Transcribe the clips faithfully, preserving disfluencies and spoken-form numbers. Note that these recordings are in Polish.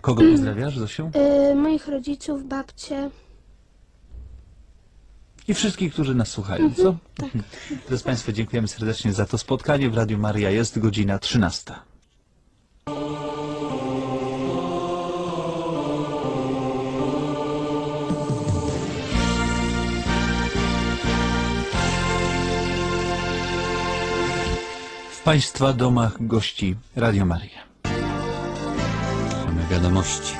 Kogo pozdrawiasz, Zosiu? Yy, moich rodziców, babcię. I wszystkich, którzy nas słuchają, co? Tak. Drodzy Państwo, dziękujemy serdecznie za to spotkanie. W Radiu Maryja jest godzina trzynasta. W Państwa domach gości Radio Maryja. Mamy wiadomości.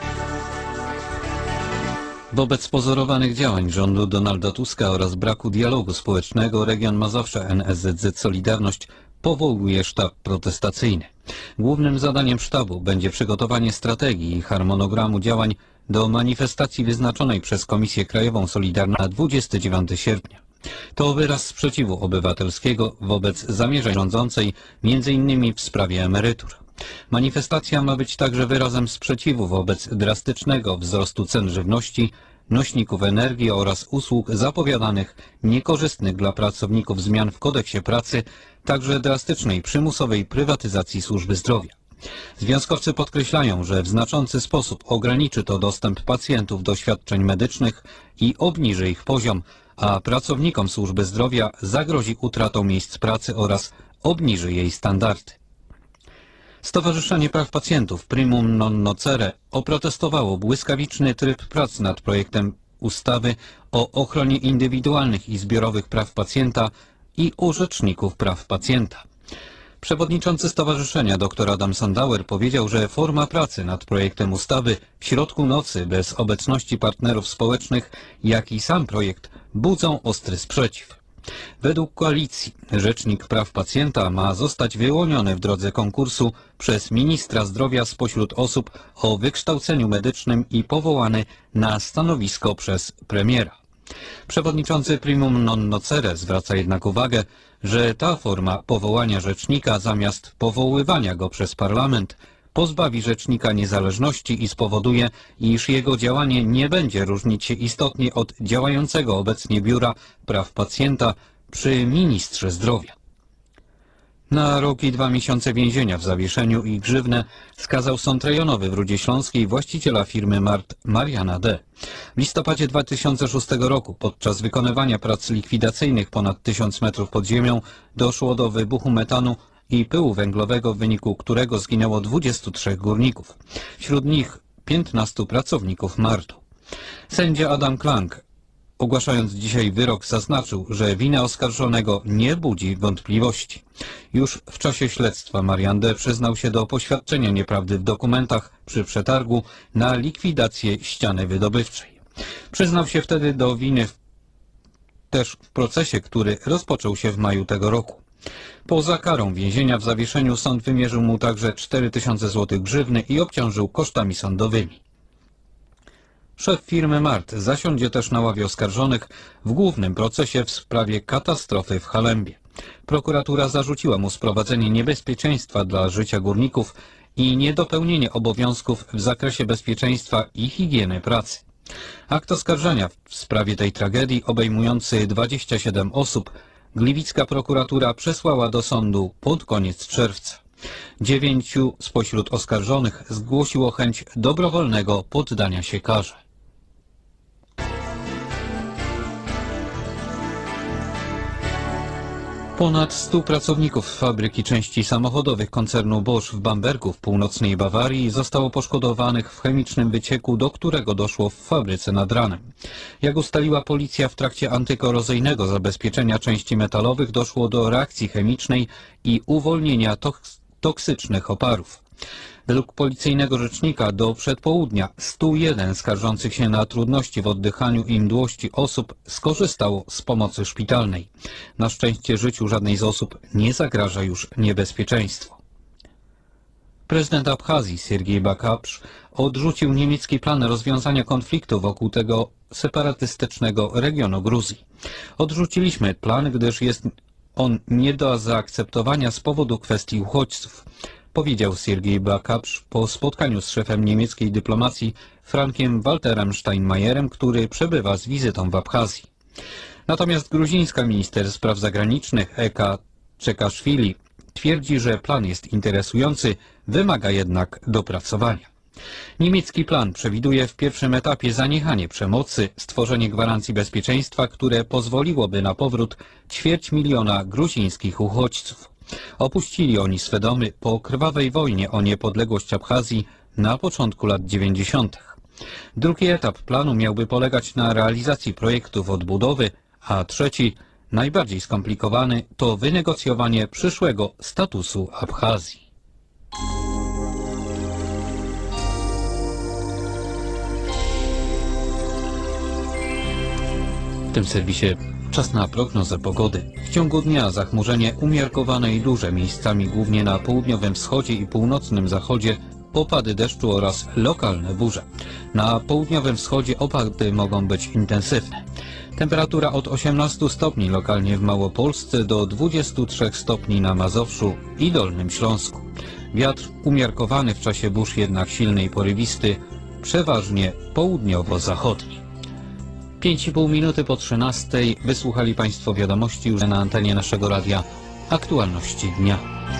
Wobec pozorowanych działań rządu Donalda Tuska oraz braku dialogu społecznego region Mazowsza N S Z Z Solidarność powołuje sztab protestacyjny. Głównym zadaniem sztabu będzie przygotowanie strategii i harmonogramu działań do manifestacji wyznaczonej przez Komisję Krajową Solidarność na dwudziestego dziewiątego sierpnia. To wyraz sprzeciwu obywatelskiego wobec zamierzeń rządzącej, między innymi w sprawie emerytur. Manifestacja ma być także wyrazem sprzeciwu wobec drastycznego wzrostu cen żywności, nośników energii oraz usług zapowiadanych niekorzystnych dla pracowników zmian w kodeksie pracy, także drastycznej przymusowej prywatyzacji służby zdrowia. Związkowcy podkreślają, że w znaczący sposób ograniczy to dostęp pacjentów do świadczeń medycznych i obniży ich poziom, a pracownikom służby zdrowia zagrozi utratą miejsc pracy oraz obniży jej standardy. Stowarzyszenie Praw Pacjentów Primum Non Nocere oprotestowało błyskawiczny tryb prac nad projektem ustawy o ochronie indywidualnych i zbiorowych praw pacjenta i u rzeczników praw pacjenta. Przewodniczący stowarzyszenia dr Adam Sandauer powiedział, że forma pracy nad projektem ustawy w środku nocy bez obecności partnerów społecznych, jak i sam projekt budzą ostry sprzeciw. Według koalicji rzecznik praw pacjenta ma zostać wyłoniony w drodze konkursu przez ministra zdrowia spośród osób o wykształceniu medycznym i powołany na stanowisko przez premiera. Przewodniczący Primum Non Nocere zwraca jednak uwagę, że ta forma powołania rzecznika zamiast powoływania go przez parlament pozbawi rzecznika niezależności i spowoduje, iż jego działanie nie będzie różnić się istotnie od działającego obecnie Biura Praw Pacjenta przy ministrze zdrowia. Na rok i dwa miesiące więzienia w zawieszeniu i grzywnę skazał Sąd Rejonowy w Rudzie Śląskiej właściciela firmy Mart Mariana D. W listopadzie dwa tysiące szóstego roku podczas wykonywania prac likwidacyjnych ponad tysiąc metrów pod ziemią doszło do wybuchu metanu i pyłu węglowego, w wyniku którego zginęło dwudziestu trzech górników. Wśród nich piętnastu pracowników Martu. Sędzia Adam Klank, ogłaszając dzisiaj wyrok, zaznaczył, że wina oskarżonego nie budzi wątpliwości. Już w czasie śledztwa Marian D. przyznał się do poświadczenia nieprawdy w dokumentach przy przetargu na likwidację ściany wydobywczej. Przyznał się wtedy do winy w, też w procesie, który rozpoczął się w maju tego roku. Poza karą więzienia w zawieszeniu sąd wymierzył mu także cztery tysiące złotych grzywny i obciążył kosztami sądowymi. Szef firmy Mart zasiądzie też na ławie oskarżonych w głównym procesie w sprawie katastrofy w Halembie. Prokuratura zarzuciła mu sprowadzenie niebezpieczeństwa dla życia górników i niedopełnienie obowiązków w zakresie bezpieczeństwa i higieny pracy. Akt oskarżenia w sprawie tej tragedii, obejmujący dwadzieścia siedem osób, gliwicka prokuratura przesłała do sądu pod koniec czerwca. Dziewięciu spośród oskarżonych zgłosiło chęć dobrowolnego poddania się karze. Ponad stu pracowników fabryki części samochodowych koncernu Bosch w Bambergu w północnej Bawarii zostało poszkodowanych w chemicznym wycieku, do którego doszło w fabryce nad ranem. Jak ustaliła policja, w trakcie antykorozyjnego zabezpieczenia części metalowych doszło do reakcji chemicznej i uwolnienia toks toksycznych oparów. Według policyjnego rzecznika do przedpołudnia stu jeden skarżących się na trudności w oddychaniu i mdłości osób skorzystało z pomocy szpitalnej. Na szczęście życiu żadnej z osób nie zagraża już niebezpieczeństwo. Prezydent Abchazji Siergiej Bakapsz odrzucił niemiecki plan rozwiązania konfliktu wokół tego separatystycznego regionu Gruzji. Odrzuciliśmy plan, gdyż jest on nie do zaakceptowania z powodu kwestii uchodźców, powiedział Siergiej Bakapsz po spotkaniu z szefem niemieckiej dyplomacji Frankiem Walterem Steinmeierem, który przebywa z wizytą w Abchazji. Natomiast gruzińska minister spraw zagranicznych Eka Czekaszwili twierdzi, że plan jest interesujący, wymaga jednak dopracowania. Niemiecki plan przewiduje w pierwszym etapie zaniechanie przemocy, stworzenie gwarancji bezpieczeństwa, które pozwoliłoby na powrót ćwierć miliona gruzińskich uchodźców. Opuścili oni swe domy po krwawej wojnie o niepodległość Abchazji na początku lat dziewięćdziesiątych. Drugi etap planu miałby polegać na realizacji projektów odbudowy, a trzeci, najbardziej skomplikowany, to wynegocjowanie przyszłego statusu Abchazji. W tym serwisie czas na prognozę pogody. W ciągu dnia zachmurzenie umiarkowane i duże, miejscami głównie na południowym wschodzie i północnym zachodzie, opady deszczu oraz lokalne burze. Na południowym wschodzie opady mogą być intensywne. Temperatura od osiemnastu stopni lokalnie w Małopolsce do dwudziestu trzech stopni na Mazowszu i Dolnym Śląsku. Wiatr umiarkowany w czasie burz, jednak silny i porywisty, przeważnie południowo-zachodni. pięć i pół minuty po trzynastej wysłuchali Państwo wiadomości już na antenie naszego radia Aktualności Dnia.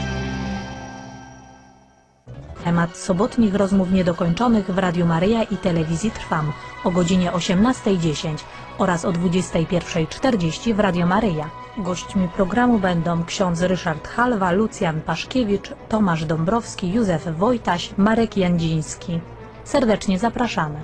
Temat sobotnich rozmów niedokończonych w Radiu Maryja i Telewizji Trwam o godzinie osiemnastej dziesięć oraz o dwudziestej pierwszej czterdzieści w Radio Maryja. Gośćmi programu będą ksiądz Ryszard Halwa, Lucjan Paszkiewicz, Tomasz Dąbrowski, Józef Wojtaś, Marek Jandziński. Serdecznie zapraszamy.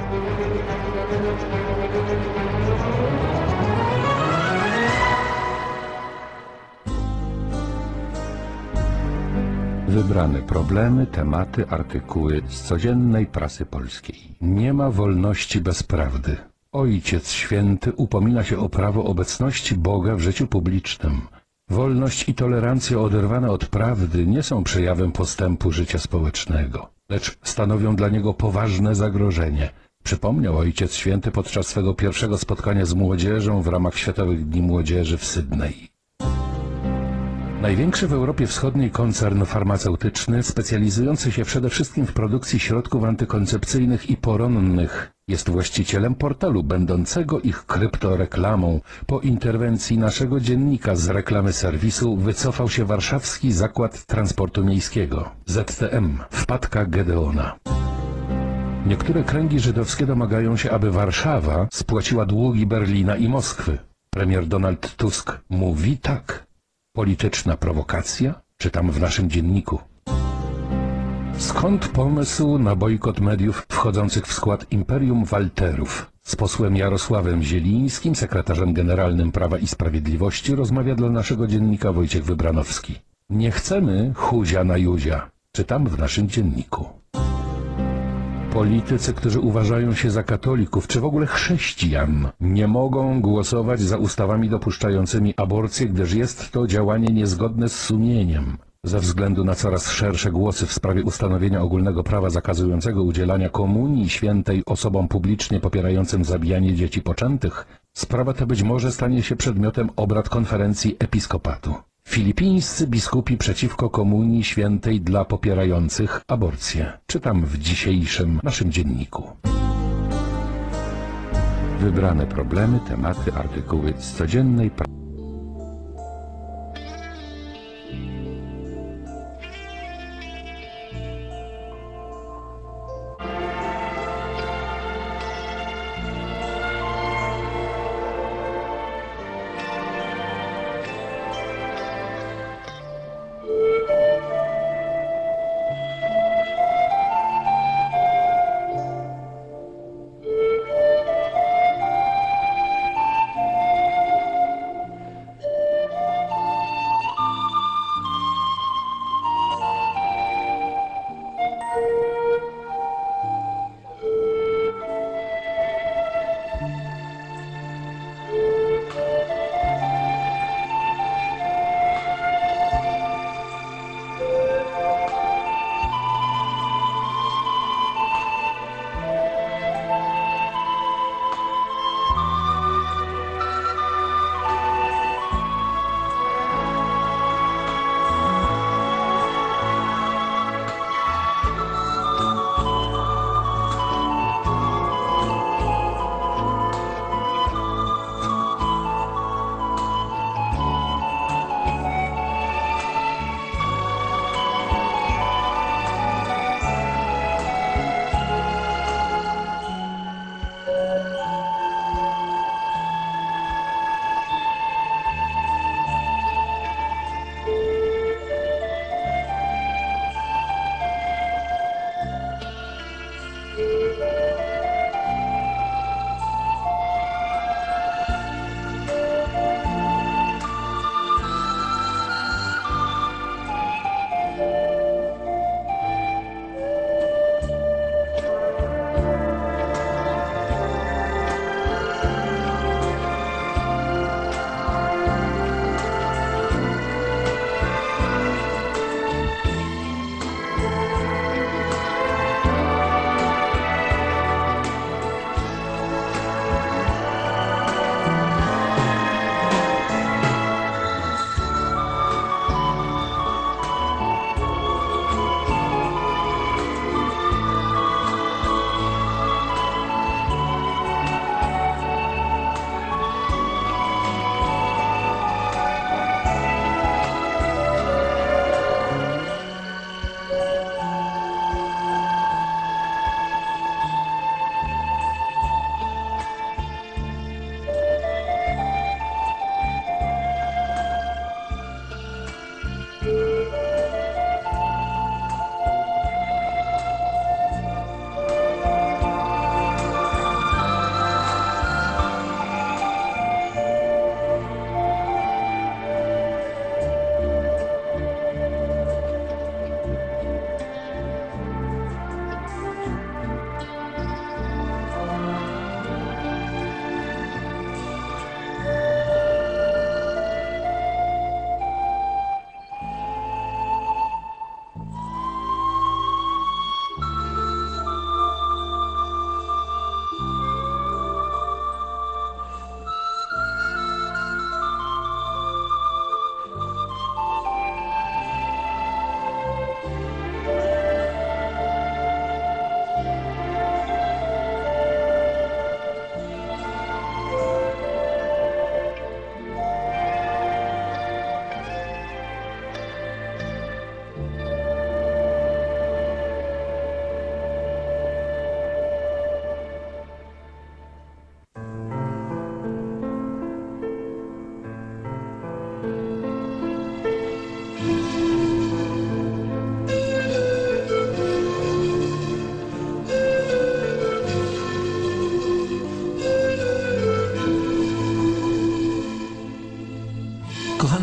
Wybrane problemy, tematy, artykuły z codziennej prasy polskiej. Nie ma wolności bez prawdy. Ojciec Święty upomina się o prawo obecności Boga w życiu publicznym. Wolność i tolerancja oderwane od prawdy nie są przejawem postępu życia społecznego, lecz stanowią dla niego poważne zagrożenie. Przypomniał Ojciec Święty podczas swego pierwszego spotkania z młodzieżą w ramach Światowych Dni Młodzieży w Sydney. Największy w Europie Wschodniej koncern farmaceutyczny, specjalizujący się przede wszystkim w produkcji środków antykoncepcyjnych i poronnych, jest właścicielem portalu będącego ich kryptoreklamą. Po interwencji naszego dziennika z reklamy serwisu wycofał się Warszawski Zakład Transportu Miejskiego, Z T M, wpadka Gedeona. Niektóre kręgi żydowskie domagają się, aby Warszawa spłaciła długi Berlina i Moskwy. Premier Donald Tusk mówi tak. Polityczna prowokacja? Czytam w naszym dzienniku. Skąd pomysł na bojkot mediów wchodzących w skład Imperium Walterów? Z posłem Jarosławem Zielińskim, sekretarzem generalnym Prawa i Sprawiedliwości, rozmawia dla naszego dziennika Wojciech Wybranowski. Nie chcemy chudzia na Józia. Czytam w naszym dzienniku. Politycy, którzy uważają się za katolików, czy w ogóle chrześcijan, nie mogą głosować za ustawami dopuszczającymi aborcję, gdyż jest to działanie niezgodne z sumieniem. Ze względu na coraz szersze głosy w sprawie ustanowienia ogólnego prawa zakazującego udzielania komunii świętej osobom publicznie popierającym zabijanie dzieci poczętych, sprawa ta być może stanie się przedmiotem obrad konferencji episkopatu. Filipińscy biskupi przeciwko komunii świętej dla popierających aborcję. Czytam w dzisiejszym naszym dzienniku. Wybrane problemy, tematy, artykuły z codziennej prasy.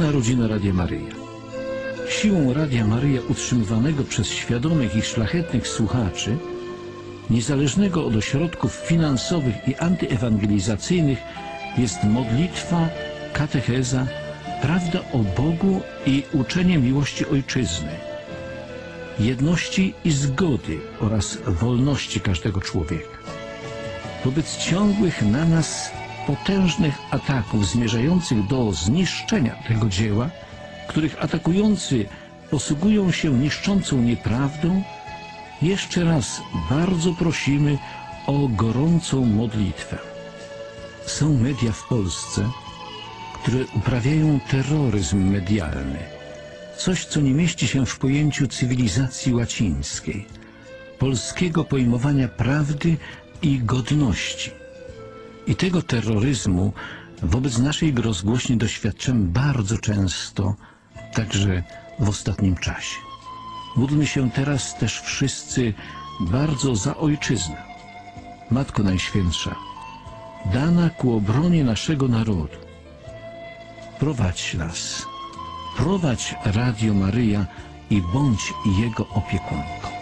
Kochana rodzina Radia Maryja, siłą Radia Maryja utrzymywanego przez świadomych i szlachetnych słuchaczy, niezależnego od ośrodków finansowych i antyewangelizacyjnych, jest modlitwa, katecheza, prawda o Bogu i uczenie miłości Ojczyzny, jedności i zgody oraz wolności każdego człowieka. Wobec ciągłych na nas potężnych ataków zmierzających do zniszczenia tego dzieła, których atakujący posługują się niszczącą nieprawdą, jeszcze raz bardzo prosimy o gorącą modlitwę. Są media w Polsce, które uprawiają terroryzm medialny, coś, co nie mieści się w pojęciu cywilizacji łacińskiej, polskiego pojmowania prawdy i godności. I tego terroryzmu wobec naszej rozgłośni doświadczamy bardzo często, także w ostatnim czasie. Módlmy się teraz też wszyscy bardzo za ojczyznę. Matko Najświętsza, dana ku obronie naszego narodu, prowadź nas, prowadź Radio Maryja i bądź jego opiekunką.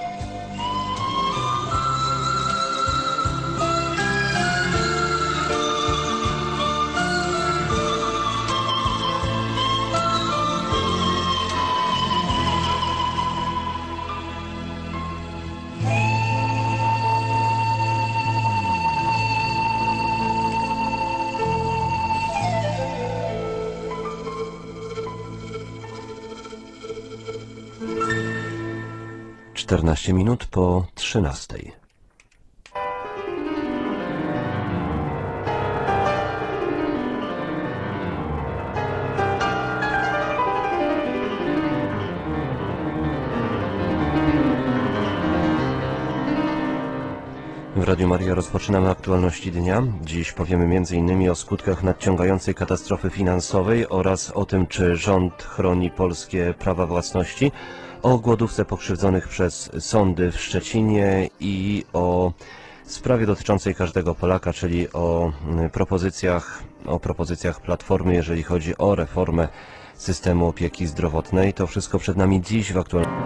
czternaście minut po trzynastej. W Radiu Maryja rozpoczynamy aktualności dnia. Dziś powiemy między innymi o skutkach nadciągającej katastrofy finansowej oraz o tym, czy rząd chroni polskie prawa własności, o głodówce pokrzywdzonych przez sądy w Szczecinie i o sprawie dotyczącej każdego Polaka, czyli o propozycjach, o propozycjach Platformy, jeżeli chodzi o reformę systemu opieki zdrowotnej. To wszystko przed nami dziś w aktualności.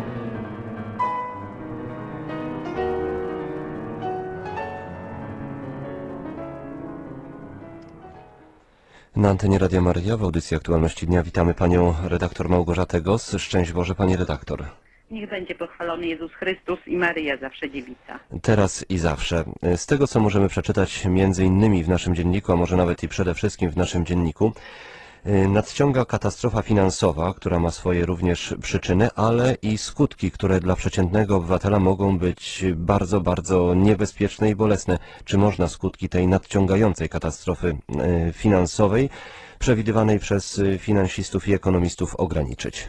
Na antenie Radia Maryja w audycji Aktualności Dnia witamy panią redaktor Małgorzatę Gos. Szczęść Boże, pani redaktor. Niech będzie pochwalony Jezus Chrystus i Maryja zawsze dziewica. Teraz i zawsze. Z tego, co możemy przeczytać między innymi w naszym dzienniku, a może nawet i przede wszystkim w naszym dzienniku, nadciąga katastrofa finansowa, która ma swoje również przyczyny, ale i skutki, które dla przeciętnego obywatela mogą być bardzo, bardzo niebezpieczne i bolesne. Czy można skutki tej nadciągającej katastrofy finansowej, przewidywanej przez finansistów i ekonomistów, ograniczyć?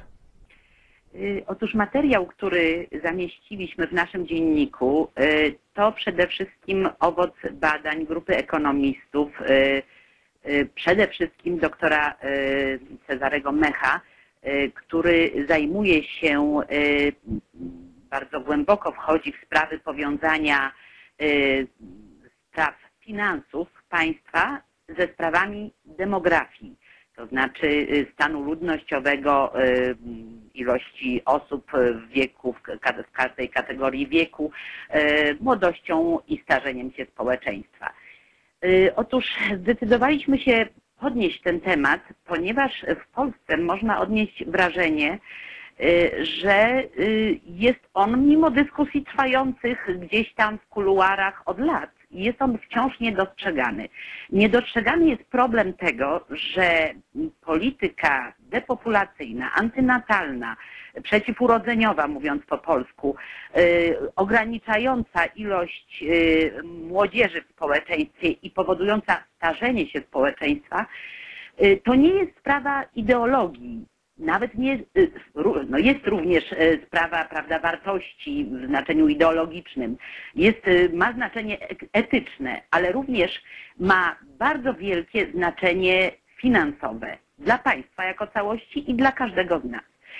Otóż materiał, który zamieściliśmy w naszym dzienniku, to przede wszystkim owoc badań grupy ekonomistów, przede wszystkim doktora Cezarego Mecha, który zajmuje się, bardzo głęboko wchodzi w sprawy powiązania spraw finansów państwa ze sprawami demografii, to znaczy stanu ludnościowego, ilości osób w wieku, w każdej kategorii wieku, młodością i starzeniem się społeczeństwa. Otóż zdecydowaliśmy się podnieść ten temat, ponieważ w Polsce można odnieść wrażenie, że jest on, mimo dyskusji trwających gdzieś tam w kuluarach od lat, jest on wciąż niedostrzegany. Niedostrzegany jest problem tego, że polityka depopulacyjna, antynatalna, przeciwurodzeniowa, mówiąc po polsku, yy, ograniczająca ilość yy, młodzieży w społeczeństwie i powodująca starzenie się społeczeństwa, yy, to nie jest sprawa ideologii. Nawet nie, no jest również sprawa, prawda, wartości w znaczeniu ideologicznym, jest, ma znaczenie etyczne, ale również ma bardzo wielkie znaczenie finansowe dla państwa jako całości i dla każdego z nas.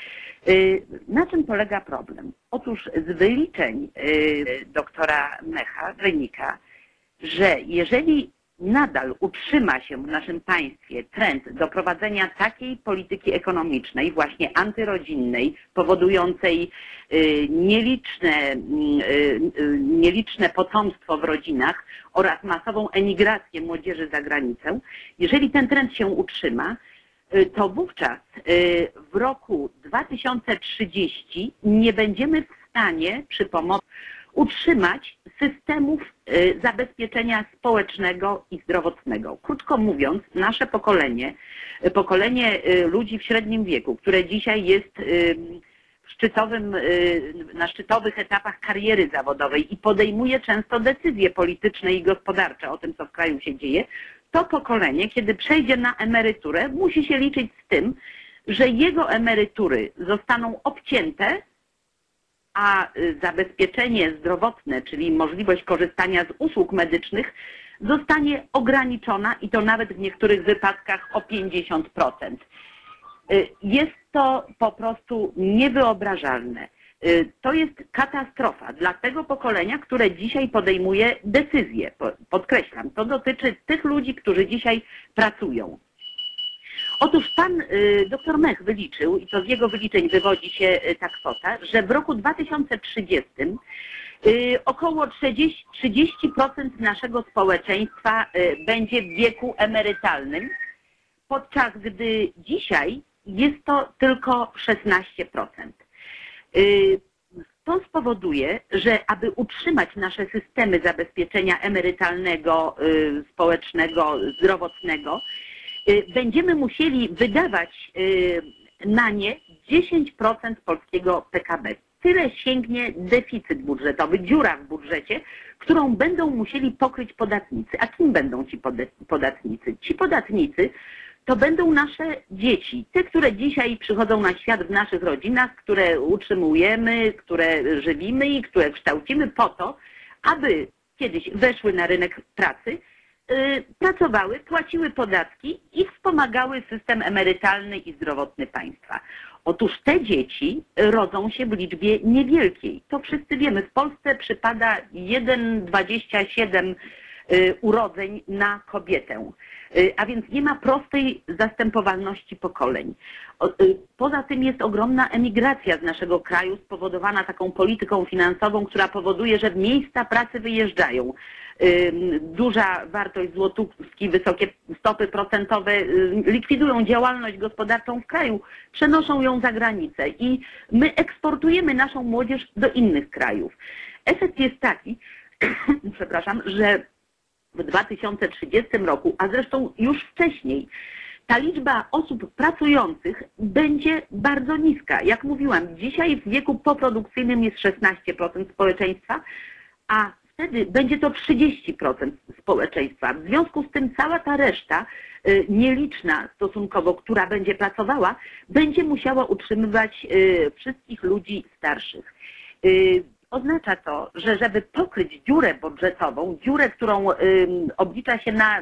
Na czym polega problem? Otóż z wyliczeń doktora Mecha wynika, że jeżeli nadal utrzyma się w naszym państwie trend do prowadzenia takiej polityki ekonomicznej, właśnie antyrodzinnej, powodującej nieliczne, nieliczne potomstwo w rodzinach oraz masową emigrację młodzieży za granicę, jeżeli ten trend się utrzyma, to wówczas w roku dwa tysiące trzydziestym nie będziemy w stanie przy pomocy utrzymać systemów zabezpieczenia społecznego i zdrowotnego. Krótko mówiąc, nasze pokolenie, pokolenie ludzi w średnim wieku, które dzisiaj jest w szczytowym, na szczytowych etapach kariery zawodowej i podejmuje często decyzje polityczne i gospodarcze o tym, co w kraju się dzieje, to pokolenie, kiedy przejdzie na emeryturę, musi się liczyć z tym, że jego emerytury zostaną obcięte, a zabezpieczenie zdrowotne, czyli możliwość korzystania z usług medycznych, zostanie ograniczona i to nawet w niektórych wypadkach o pięćdziesiąt procent. Jest to po prostu niewyobrażalne. To jest katastrofa dla tego pokolenia, które dzisiaj podejmuje decyzje. Podkreślam, to dotyczy tych ludzi, którzy dzisiaj pracują. Otóż pan dr Mech wyliczył, i to z jego wyliczeń wywodzi się ta kwota, że w roku dwa tysiące trzydziestym około trzydzieści procent naszego społeczeństwa będzie w wieku emerytalnym, podczas gdy dzisiaj jest to tylko szesnaście procent. To spowoduje, że aby utrzymać nasze systemy zabezpieczenia emerytalnego, społecznego, zdrowotnego, będziemy musieli wydawać na nie dziesięć procent polskiego P K B. Tyle sięgnie deficyt budżetowy, dziura w budżecie, którą będą musieli pokryć podatnicy. A kim będą ci podatnicy? Ci podatnicy to będą nasze dzieci, te, które dzisiaj przychodzą na świat w naszych rodzinach, które utrzymujemy, które żywimy i które kształcimy po to, aby kiedyś weszły na rynek pracy, pracowały, płaciły podatki i wspomagały system emerytalny i zdrowotny państwa. Otóż te dzieci rodzą się w liczbie niewielkiej. To wszyscy wiemy. W Polsce przypada jeden przecinek dwadzieścia siedem urodzeń na kobietę, a więc nie ma prostej zastępowalności pokoleń. Poza tym jest ogromna emigracja z naszego kraju spowodowana taką polityką finansową, która powoduje, że miejsca pracy wyjeżdżają. Duża wartość złotówki, wysokie stopy procentowe likwidują działalność gospodarczą w kraju, przenoszą ją za granicę i my eksportujemy naszą młodzież do innych krajów. Efekt jest taki, przepraszam, że w dwa tysiące trzydziestym roku, a zresztą już wcześniej, ta liczba osób pracujących będzie bardzo niska. Jak mówiłam, dzisiaj w wieku poprodukcyjnym jest szesnaście procent społeczeństwa, a wtedy będzie to trzydzieści procent społeczeństwa. W związku z tym cała ta reszta, nieliczna stosunkowo, która będzie pracowała, będzie musiała utrzymywać wszystkich ludzi starszych. Oznacza to, że żeby pokryć dziurę budżetową, dziurę, którą oblicza się na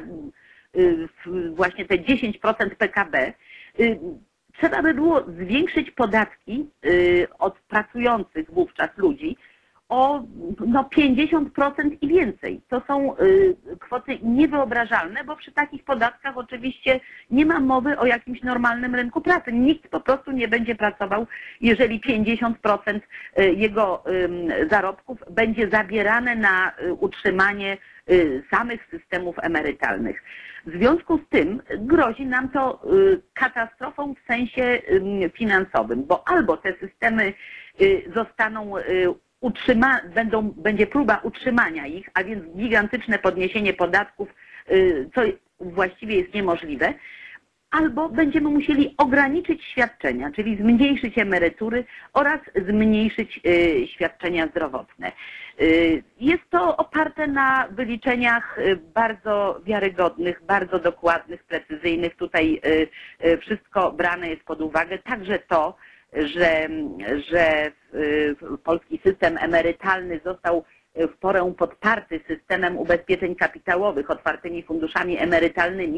właśnie te dziesięć procent P K B, trzeba by było zwiększyć podatki od pracujących wówczas ludzi o no, pięćdziesiąt procent i więcej. To są kwoty niewyobrażalne, bo przy takich podatkach oczywiście nie ma mowy o jakimś normalnym rynku pracy. Nikt po prostu nie będzie pracował, jeżeli pięćdziesiąt procent jego zarobków będzie zabierane na utrzymanie samych systemów emerytalnych. W związku z tym grozi nam to katastrofą w sensie finansowym, bo albo te systemy zostaną utrzyma, będą, będzie próba utrzymania ich, a więc gigantyczne podniesienie podatków, co właściwie jest niemożliwe, albo będziemy musieli ograniczyć świadczenia, czyli zmniejszyć emerytury oraz zmniejszyć świadczenia zdrowotne. Jest to oparte na wyliczeniach bardzo wiarygodnych, bardzo dokładnych, precyzyjnych. Tutaj wszystko brane jest pod uwagę, także to, że, że polski system emerytalny został w porę podparty systemem ubezpieczeń kapitałowych, otwartymi funduszami emerytalnymi,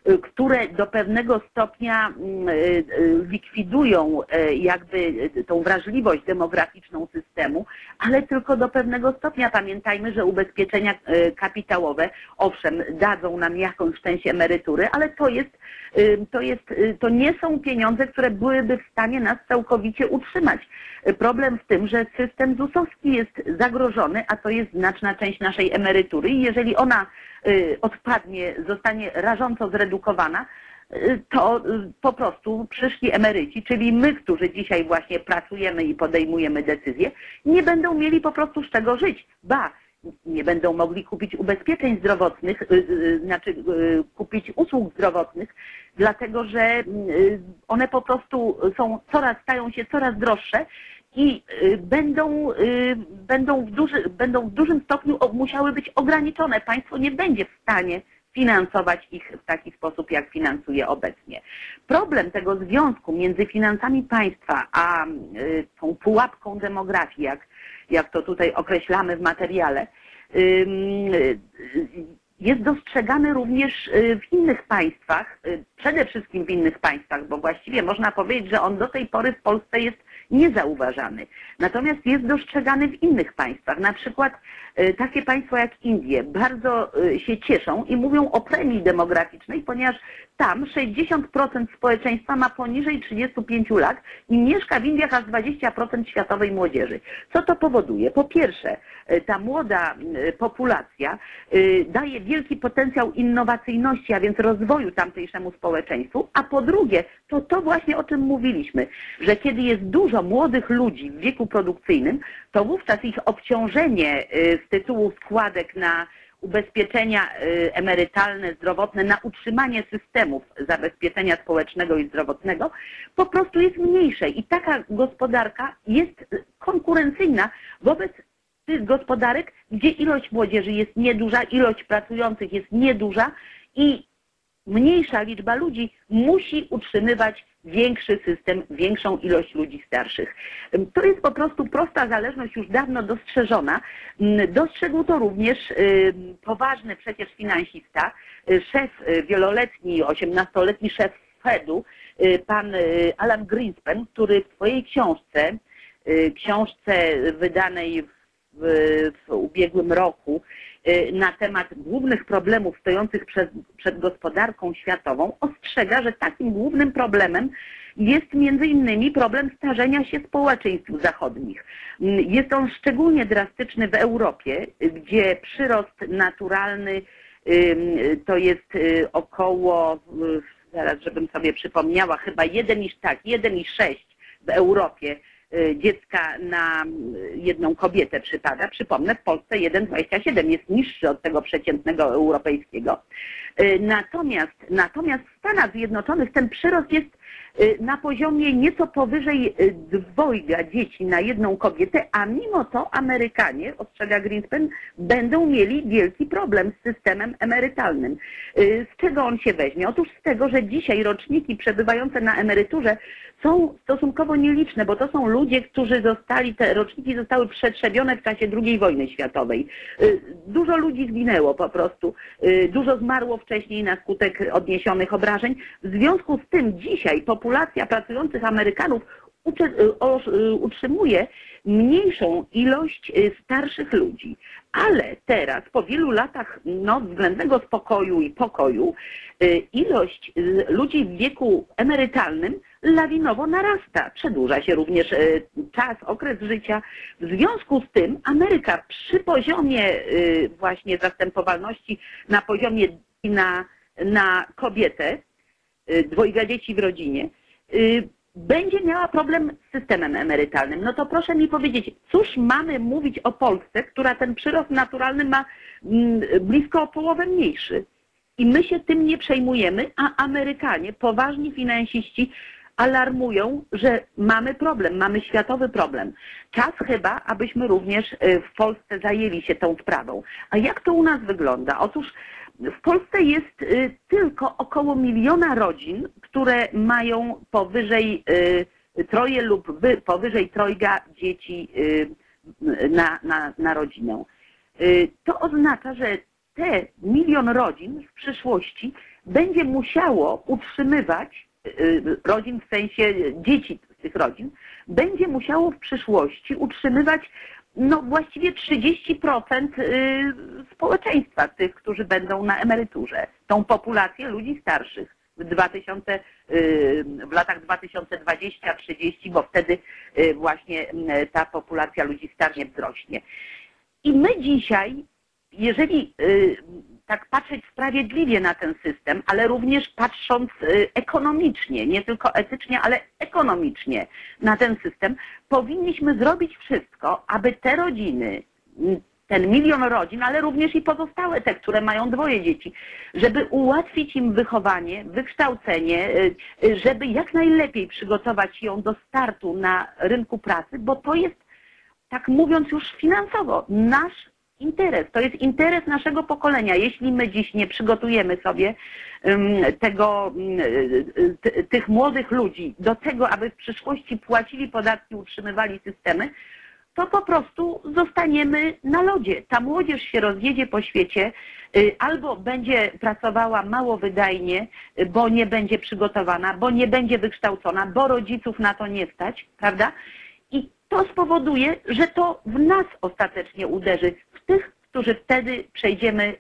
które do pewnego stopnia likwidują jakby tą wrażliwość demograficzną systemu, ale tylko do pewnego stopnia. Pamiętajmy, że ubezpieczenia kapitałowe, owszem, dadzą nam jakąś część emerytury, ale to jest, to jest, to nie są pieniądze, które byłyby w stanie nas całkowicie utrzymać. Problem w tym, że system zusowski jest zagrożony, a to jest znaczna część naszej emerytury i jeżeli ona odpadnie, zostanie rażąco zredukowana, to po prostu przyszli emeryci, czyli my, którzy dzisiaj właśnie pracujemy i podejmujemy decyzje, nie będą mieli po prostu z czego żyć. Ba, nie będą mogli kupić ubezpieczeń zdrowotnych, znaczy kupić usług zdrowotnych, dlatego że one po prostu są coraz, stają się coraz droższe i będą, będą, w duży, będą w dużym stopniu musiały być ograniczone. Państwo nie będzie w stanie finansować ich w taki sposób, jak finansuje obecnie. Problem tego związku między finansami państwa a tą pułapką demografii, jak, jak to tutaj określamy w materiale, jest dostrzegany również w innych państwach, przede wszystkim w innych państwach, bo właściwie można powiedzieć, że on do tej pory w Polsce jest niezauważany. Natomiast jest dostrzegany w innych państwach. Na przykład takie państwa jak Indie bardzo się cieszą i mówią o premii demograficznej, ponieważ tam sześćdziesiąt procent społeczeństwa ma poniżej trzydziestu pięciu lat i mieszka w Indiach aż dwadzieścia procent światowej młodzieży. Co to powoduje? Po pierwsze, ta młoda populacja daje wielki potencjał innowacyjności, a więc rozwoju tamtejszemu społeczeństwu, a po drugie, to to właśnie o czym mówiliśmy, że kiedy jest dużo młodych ludzi w wieku produkcyjnym, to wówczas ich obciążenie z tytułu składek na ubezpieczenia emerytalne, zdrowotne, na utrzymanie systemów zabezpieczenia społecznego i zdrowotnego po prostu jest mniejsze i taka gospodarka jest konkurencyjna wobec tych gospodarek, gdzie ilość młodzieży jest nieduża, ilość pracujących jest nieduża i mniejsza liczba ludzi musi utrzymywać większy system, większą ilość ludzi starszych. To jest po prostu prosta zależność, już dawno dostrzeżona. Dostrzegł to również poważny przecież finansista, szef wieloletni, osiemnastoletni szef Fedu, pan Alan Greenspan, który w swojej książce, książce wydanej w, w ubiegłym roku na temat głównych problemów stojących przed, przed gospodarką światową ostrzega, że takim głównym problemem jest między innymi problem starzenia się społeczeństw zachodnich. Jest on szczególnie drastyczny w Europie, gdzie przyrost naturalny to jest około, zaraz żebym sobie przypomniała, chyba jeden i tak, jeden i sześć w Europie dziecka na jedną kobietę przypada. Przypomnę, w Polsce jeden przecinek dwadzieścia siedem jest niższy od tego przeciętnego europejskiego. Natomiast, natomiast w Stanach Zjednoczonych ten przyrost jest na poziomie nieco powyżej dwojga dzieci na jedną kobietę, a mimo to Amerykanie, ostrzega Greenspan, będą mieli wielki problem z systemem emerytalnym. Z czego on się weźmie? Otóż z tego, że dzisiaj roczniki przebywające na emeryturze są stosunkowo nieliczne, bo to są ludzie, którzy zostali, te roczniki zostały przetrzebione w czasie drugiej wojny światowej. Dużo ludzi zginęło po prostu, dużo zmarło wcześniej na skutek odniesionych obrażeń. W związku z tym dzisiaj populacja pracujących Amerykanów utrzymuje mniejszą ilość starszych ludzi. Ale teraz, po wielu latach no, względnego spokoju i pokoju, ilość ludzi w wieku emerytalnym lawinowo narasta. Przedłuża się również czas, okres życia. W związku z tym Ameryka przy poziomie właśnie zastępowalności na poziomie na, na kobietę, dwojga dzieci w rodzinie, będzie miała problem z systemem emerytalnym. No to proszę mi powiedzieć, cóż mamy mówić o Polsce, która ten przyrost naturalny ma blisko o połowę mniejszy. I my się tym nie przejmujemy, a Amerykanie, poważni finansiści, alarmują, że mamy problem, mamy światowy problem. Czas chyba, abyśmy również w Polsce zajęli się tą sprawą. A jak to u nas wygląda? Otóż w Polsce jest tylko około miliona rodzin, które mają powyżej troje lub powyżej trojga dzieci na, na, na rodzinę. To oznacza, że te milion rodzin w przyszłości będzie musiało utrzymywać, rodzin w sensie dzieci z tych rodzin, będzie musiało w przyszłości utrzymywać no właściwie trzydzieści procent społeczeństwa, tych, którzy będą na emeryturze, tą populację ludzi starszych w, dwa tysiące, w latach dwa tysiące dwudziestym do trzydziestego, bo wtedy właśnie ta populacja ludzi starszych wzrośnie. I my dzisiaj, jeżeli tak patrzeć sprawiedliwie na ten system, ale również patrząc ekonomicznie, nie tylko etycznie, ale ekonomicznie na ten system, powinniśmy zrobić wszystko, aby te rodziny, ten milion rodzin, ale również i pozostałe te, które mają dwoje dzieci, żeby ułatwić im wychowanie, wykształcenie, żeby jak najlepiej przygotować ją do startu na rynku pracy, bo to jest, tak mówiąc już finansowo, nasz interes, to jest interes naszego pokolenia. Jeśli my dziś nie przygotujemy sobie tego, tych młodych ludzi do tego, aby w przyszłości płacili podatki, utrzymywali systemy, to po prostu zostaniemy na lodzie. Ta młodzież się rozjedzie po świecie, albo będzie pracowała mało wydajnie, bo nie będzie przygotowana, bo nie będzie wykształcona, bo rodziców na to nie stać, prawda? I to spowoduje, że to w nas ostatecznie uderzy, w tych, którzy wtedy przejdziemy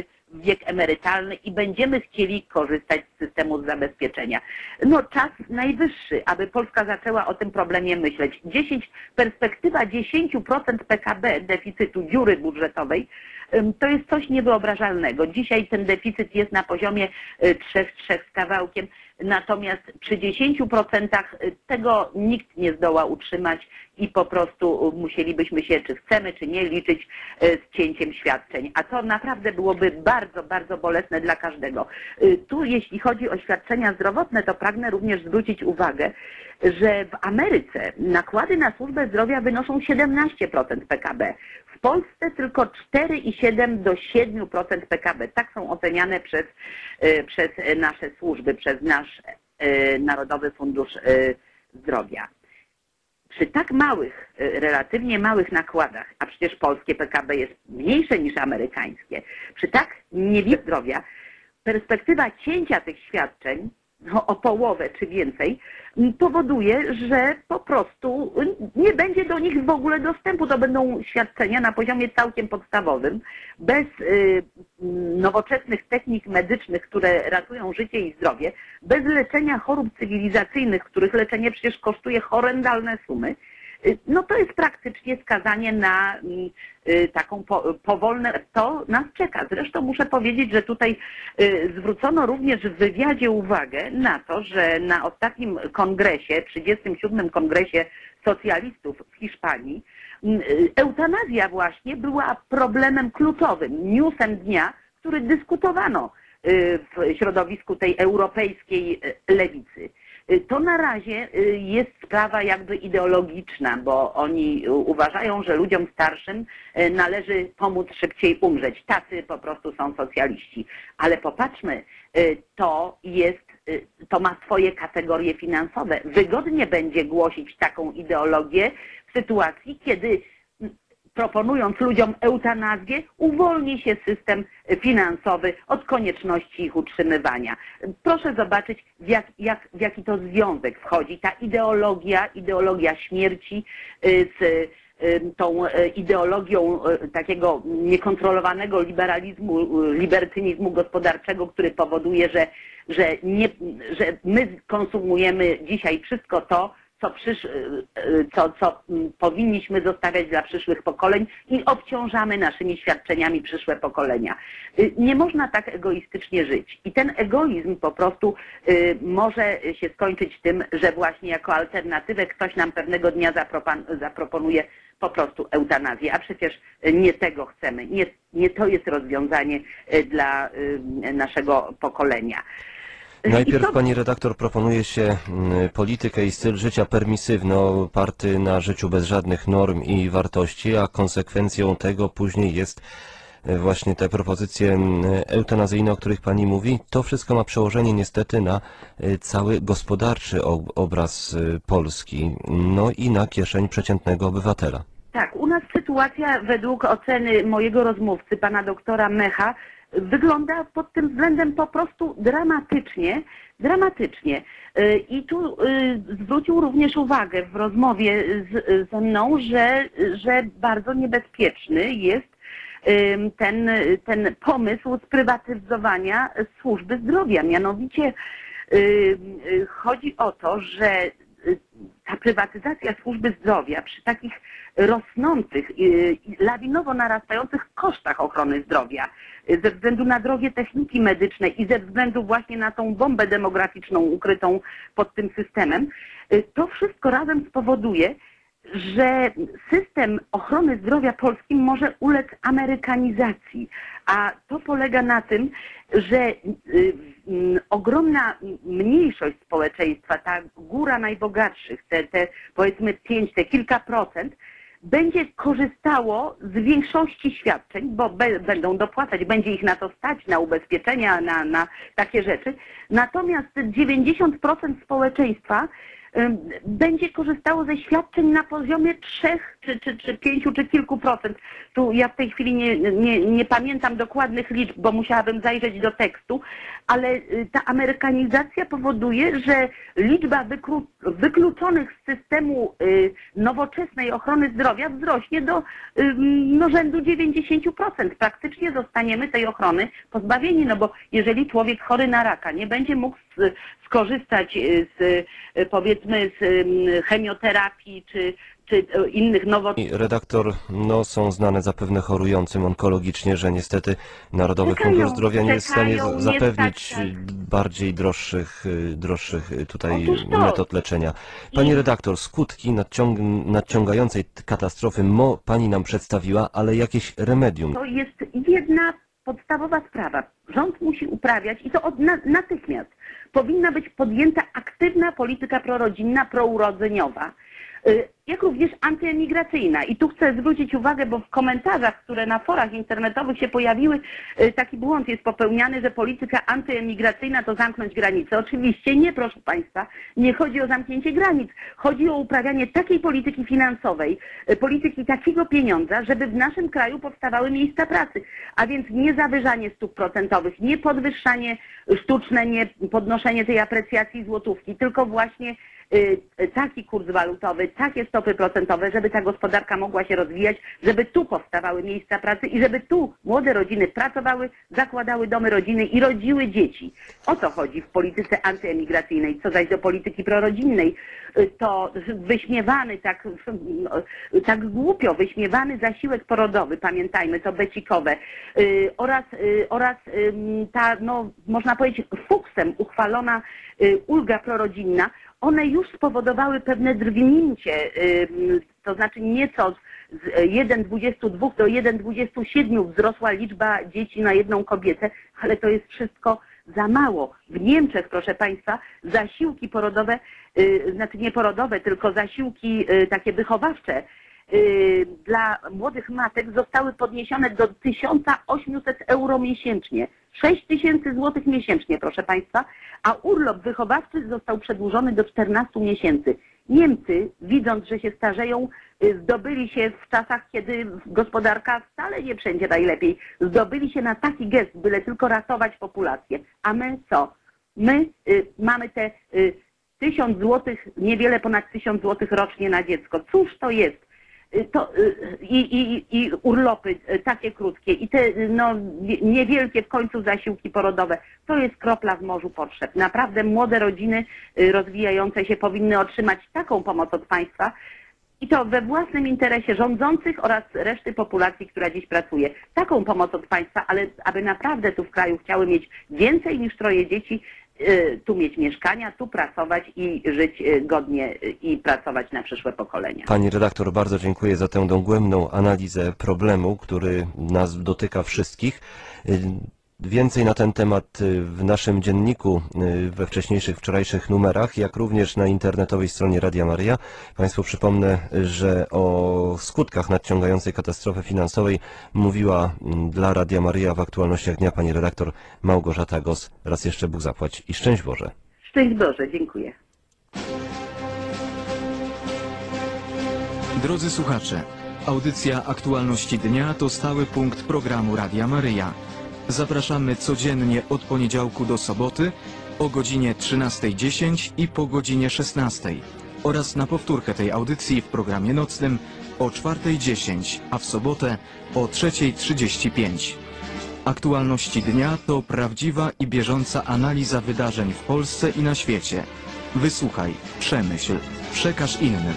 w wiek emerytalny i będziemy chcieli korzystać z systemu zabezpieczenia. No czas najwyższy, aby Polska zaczęła o tym problemie myśleć. dziesięć, perspektywa dziesięć procent P K B deficytu dziury budżetowej to jest coś niewyobrażalnego. Dzisiaj ten deficyt jest na poziomie trzech, trzech z kawałkiem, natomiast przy dziesięciu procentach tego nikt nie zdoła utrzymać i po prostu musielibyśmy się, czy chcemy, czy nie, liczyć z cięciem świadczeń. A to naprawdę byłoby bardzo, bardzo bolesne dla każdego. Tu jeśli chodzi o świadczenia zdrowotne, to pragnę również zwrócić uwagę, że w Ameryce nakłady na służbę zdrowia wynoszą siedemnaście procent P K B. W Polsce tylko cztery i siedem do siedmiu procent P K B. Tak są oceniane przez, przez nasze służby, przez nasz Narodowy Fundusz Zdrowia. Przy tak małych, relatywnie małych nakładach, a przecież polskie P K B jest mniejsze niż amerykańskie, przy tak niewielkim zdrowia, perspektywa cięcia tych świadczeń no, o połowę czy więcej powoduje, że po prostu nie będzie do nich w ogóle dostępu. To będą świadczenia na poziomie całkiem podstawowym, bez y, nowoczesnych technik medycznych, które ratują życie i zdrowie, bez leczenia chorób cywilizacyjnych, których leczenie przecież kosztuje horrendalne sumy. No to jest praktycznie skazanie na taką powolne, to nas czeka. Zresztą muszę powiedzieć, że tutaj zwrócono również w wywiadzie uwagę na to, że na ostatnim kongresie, trzydziestym siódmym kongresie socjalistów w Hiszpanii, eutanazja właśnie była problemem kluczowym, newsem dnia, który dyskutowano w środowisku tej europejskiej lewicy. To na razie jest sprawa jakby ideologiczna, bo oni uważają, że ludziom starszym należy pomóc szybciej umrzeć. Tacy po prostu są socjaliści. Ale popatrzmy, to jest, to ma swoje kategorie finansowe. Wygodnie będzie głosić taką ideologię w sytuacji, kiedy proponując ludziom eutanazję, uwolni się system finansowy od konieczności ich utrzymywania. Proszę zobaczyć, w, jak, jak, w jaki to związek wchodzi ta ideologia, ideologia śmierci z tą ideologią takiego niekontrolowanego liberalizmu, libertynizmu gospodarczego, który powoduje, że, że, nie, że my konsumujemy dzisiaj wszystko to, Co, przysz, co, co powinniśmy zostawiać dla przyszłych pokoleń i obciążamy naszymi świadczeniami przyszłe pokolenia. Nie można tak egoistycznie żyć. I ten egoizm po prostu może się skończyć tym, że właśnie jako alternatywę ktoś nam pewnego dnia zaproponuje po prostu eutanazję. A przecież nie tego chcemy. Nie, nie to jest rozwiązanie dla naszego pokolenia. Najpierw to... pani redaktor proponuje się politykę i styl życia permisywny, oparty na życiu bez żadnych norm i wartości, a konsekwencją tego później jest właśnie te propozycje eutanazyjne, o których pani mówi. To wszystko ma przełożenie niestety na cały gospodarczy obraz Polski, no i na kieszeń przeciętnego obywatela. Tak, u nas sytuacja według oceny mojego rozmówcy, pana doktora Mecha, wygląda pod tym względem po prostu dramatycznie, dramatycznie. I tu zwrócił również uwagę w rozmowie z, ze mną, że, że bardzo niebezpieczny jest ten, ten pomysł sprywatyzowania służby zdrowia. Mianowicie chodzi o to, że ta prywatyzacja służby zdrowia przy takich rosnących, lawinowo narastających kosztach ochrony zdrowia, ze względu na drogie techniki medyczne i ze względu właśnie na tą bombę demograficzną ukrytą pod tym systemem, to wszystko razem spowoduje, że system ochrony zdrowia polskim może ulec amerykanizacji, a to polega na tym, że ogromna mniejszość społeczeństwa, ta góra najbogatszych, te, te powiedzmy pięć, te kilka procent, będzie korzystało z większości świadczeń, bo be, będą dopłacać, będzie ich na to stać, na ubezpieczenia, na, na takie rzeczy. Natomiast dziewięćdziesiąt procent społeczeństwa będzie korzystało ze świadczeń na poziomie trzech, czy, czy, czy pięciu, czy kilku procent. Tu ja w tej chwili nie, nie, nie pamiętam dokładnych liczb, bo musiałabym zajrzeć do tekstu, ale ta amerykanizacja powoduje, że liczba wyklu, wykluczonych z systemu y, nowoczesnej ochrony zdrowia wzrośnie do y, no, rzędu dziewięćdziesiąt procent. Praktycznie zostaniemy tej ochrony pozbawieni, no bo jeżeli człowiek chory na raka nie będzie mógł z, skorzystać z, powiedzmy, z chemioterapii czy, czy innych nowoczesnych... Redaktor, no są znane zapewne chorującym onkologicznie, że niestety Narodowy Czekają, Fundusz Zdrowia nie jest w stanie czekają, nie zapewnić stać, tak. bardziej droższych, droższych tutaj Otóż to. metod leczenia. Pani I- redaktor, skutki nadciąg nadciągającej katastrofy mo pani nam przedstawiła, ale jakieś remedium. To jest jedna podstawowa sprawa. Rząd musi uprawiać, i to od, na, natychmiast, powinna być podjęta aktywna polityka prorodzinna, prourodzeniowa, y, jak również antyemigracyjna. I tu chcę zwrócić uwagę, bo w komentarzach, które na forach internetowych się pojawiły, y, taki błąd jest popełniany, że polityka antyemigracyjna to zamknąć granice. Oczywiście nie, proszę Państwa, nie chodzi o zamknięcie granic. Chodzi o uprawianie takiej polityki finansowej, y, polityki takiego pieniądza, żeby w naszym kraju powstawały miejsca pracy. A więc nie zawyżanie stóp procentowych, nie podwyższanie sztuczne, nie podnoszenie tej aprecjacji złotówki, tylko właśnie taki kurs walutowy, takie stopy procentowe, żeby ta gospodarka mogła się rozwijać, żeby tu powstawały miejsca pracy i żeby tu młode rodziny pracowały, zakładały domy rodziny i rodziły dzieci. O to chodzi w polityce antyemigracyjnej. Co zaś do polityki prorodzinnej, to wyśmiewany, tak, tak głupio wyśmiewany zasiłek porodowy, pamiętajmy, to becikowe, oraz, oraz ta, no, można powiedzieć, fuksem uchwalona ulga prorodzinna, one już spowodowały pewne drgnięcie, to znaczy nieco z jeden przecinek dwadzieścia dwa do jeden przecinek dwadzieścia siedem wzrosła liczba dzieci na jedną kobietę, ale to jest wszystko za mało. W Niemczech, proszę Państwa, zasiłki porodowe, znaczy nie porodowe, tylko zasiłki takie wychowawcze dla młodych matek zostały podniesione do tysiąc osiemset euro miesięcznie. sześć tysięcy złotych miesięcznie, proszę Państwa, a urlop wychowawczy został przedłużony do czternastu miesięcy. Niemcy, widząc, że się starzeją, zdobyli się w czasach, kiedy gospodarka wcale nie wszędzie najlepiej, zdobyli się na taki gest, byle tylko ratować populację. A my co? My y, mamy te y, tysiąc złotych, niewiele ponad tysiąc złotych rocznie na dziecko. Cóż to jest? To, i, i, i urlopy takie krótkie i te no, niewielkie w końcu zasiłki porodowe, to jest kropla w morzu potrzeb. Naprawdę młode rodziny rozwijające się powinny otrzymać taką pomoc od państwa i to we własnym interesie rządzących oraz reszty populacji, która dziś pracuje. Taką pomoc od państwa, ale aby naprawdę tu w kraju chciały mieć więcej niż troje dzieci, tu mieć mieszkania, tu pracować i żyć godnie i pracować na przyszłe pokolenia. Pani redaktor, bardzo dziękuję za tę dogłębną analizę problemu, który nas dotyka wszystkich. Więcej na ten temat w naszym dzienniku we wcześniejszych, wczorajszych numerach, jak również na internetowej stronie Radia Maryja. Państwu przypomnę, że o skutkach nadciągającej katastrofy finansowej mówiła dla Radia Maryja w aktualnościach dnia pani redaktor Małgorzata Gos. Raz jeszcze Bóg zapłać i szczęść Boże. Szczęść Boże, dziękuję. Drodzy słuchacze, Audycja Aktualności Dnia to stały punkt programu Radia Maryja. Zapraszamy codziennie od poniedziałku do soboty o godzinie trzynastej dziesięć i po godzinie szesnastej oraz na powtórkę tej audycji w programie nocnym o czwartej dziesięć, a w sobotę o trzeciej trzydzieści pięć. Aktualności Dnia to prawdziwa i bieżąca analiza wydarzeń w Polsce i na świecie. Wysłuchaj, przemyśl, przekaż innym.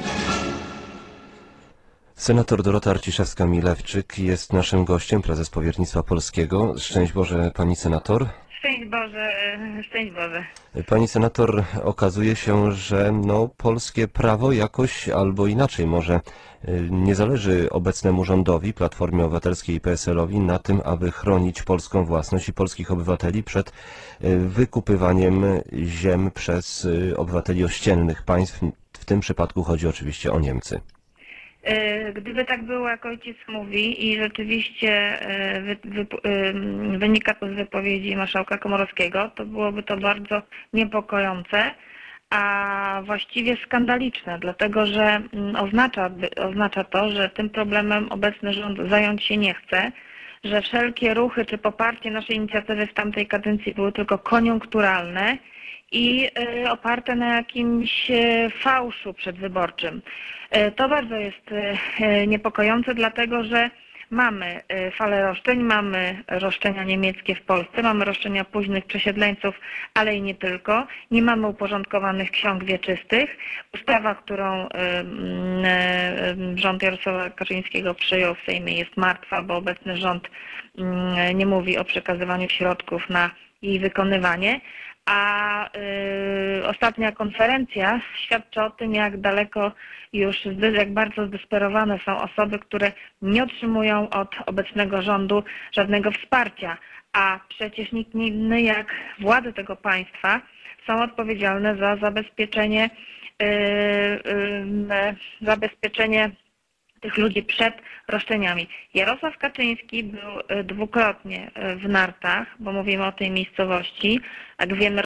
Senator Dorota Arciszewska-Milewczyk jest naszym gościem, prezes Powiernictwa Polskiego. Szczęść Boże, pani senator. Szczęść Boże, szczęść Boże. Pani senator, okazuje się, że no, polskie prawo jakoś albo inaczej może nie zależy obecnemu rządowi, Platformie Obywatelskiej i P S L-owi na tym, aby chronić polską własność i polskich obywateli przed wykupywaniem ziem przez obywateli ościennych państw. W tym przypadku chodzi oczywiście o Niemcy. Gdyby tak było, jak ojciec mówi i rzeczywiście wy, wy, wynika to z wypowiedzi marszałka Komorowskiego, to byłoby to bardzo niepokojące, a właściwie skandaliczne, dlatego że oznacza, oznacza to, że tym problemem obecny rząd zająć się nie chce, że wszelkie ruchy czy poparcie naszej inicjatywy w tamtej kadencji były tylko koniunkturalne i oparte na jakimś fałszu przedwyborczym. To bardzo jest niepokojące, dlatego że mamy falę roszczeń, mamy roszczenia niemieckie w Polsce, mamy roszczenia późnych przesiedleńców, ale i nie tylko. Nie mamy uporządkowanych ksiąg wieczystych. Ustawa, którą rząd Jarosława Kaczyńskiego przyjął w Sejmie, jest martwa, bo obecny rząd nie mówi o przekazywaniu środków na jej wykonywanie. A y, ostatnia konferencja świadczy o tym, jak daleko już, jak bardzo zdesperowane są osoby, które nie otrzymują od obecnego rządu żadnego wsparcia, a przecież nikt inny jak władze tego państwa są odpowiedzialne za zabezpieczenie, y, y, zabezpieczenie tych ludzi przed roszczeniami. Jarosław Kaczyński był dwukrotnie w Nartach, bo mówimy o tej miejscowości, jak wiemy,